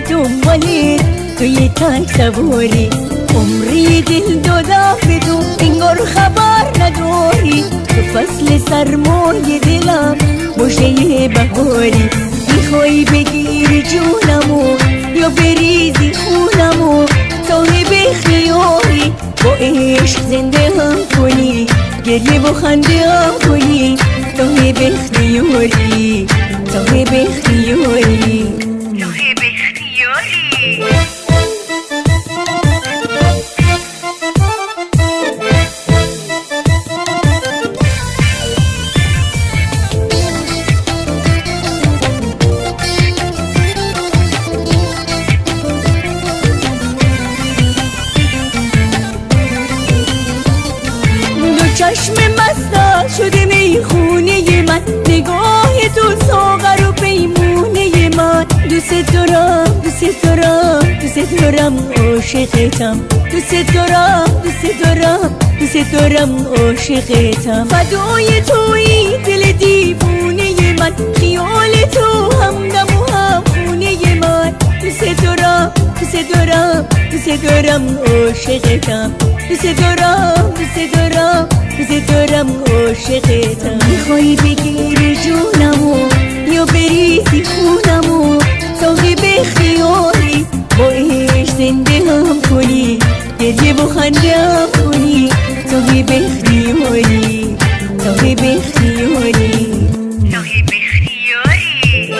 دنبالت توی تک سواری، عمری دل دادم به تو انگار خبر نداری. تو فصل سرمای دلم مژده بهاری، میخوای بگیری جونمو یا بریزی خونمو، صاحب خیاری با عشق زنده هم کنی، گریه و خنده هم کنی، صاحب اختیاری، صاحب اختیاری، صاحب اختیاری. چشم مستا شده میخونه من، نگاه تو ساغر و پیمونه من. دوست دارم دوست دارم دوست دارم عاشقتم، دوست دارم دوست دارم دوست دارم عاشقتم. فدای تویی دل دیوونه من، خیال تو همدم و همخونه من. دوست دارم دوست دارم دوست دارم عاشقتم، دوست دارم دوست دارم دوست دارم عاشقتم. میخوای بگیری جونمو یا بریزی خونمو، صاحب خیاری با عشق زنده هم کنی، گریه و خنده هم کنی، صاحب اختیاری، صاحب اختیاری، صاحب اختیاری.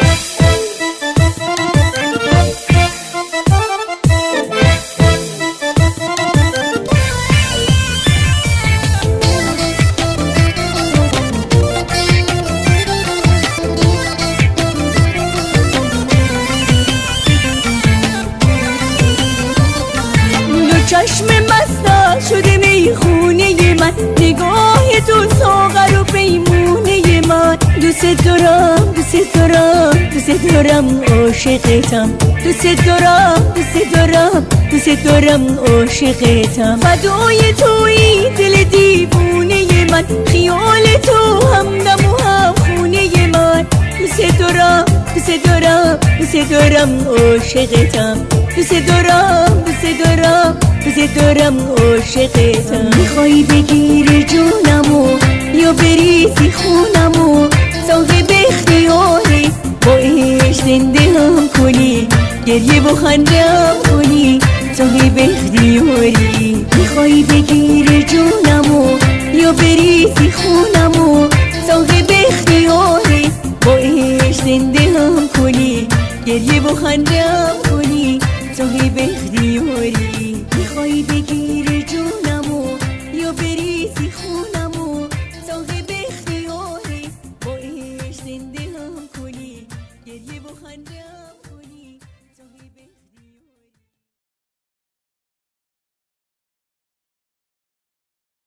چشم مستا شده میخونه من، نگاه تو ساغر و پیمونه من. دوست دارم دوست دارم دوست دارم عاشقتم، دوست دارم دوست دارم دوست دارم عاشقتم. فدای تویی دل دیوونه من، خیال تو همدم و همخونه من. دوست دارم دوست دارم دوست دارم عاشقتم، دوست دارم دوست دارم دوست دارم عاشقتم. میخوای بگیری جونمو یا بریزی خونمو، صاحب اختیاری با عشق زنده هم کنی، گریه و خنده هم کنی، صاحب اختیاری. میخوای بگیری جونمو یا بریزی خونمو، صاحب اختیاری با عشق زنده هم کنی، گریه و خنده هم کنی، صاحب اختیاری. میخوای بگی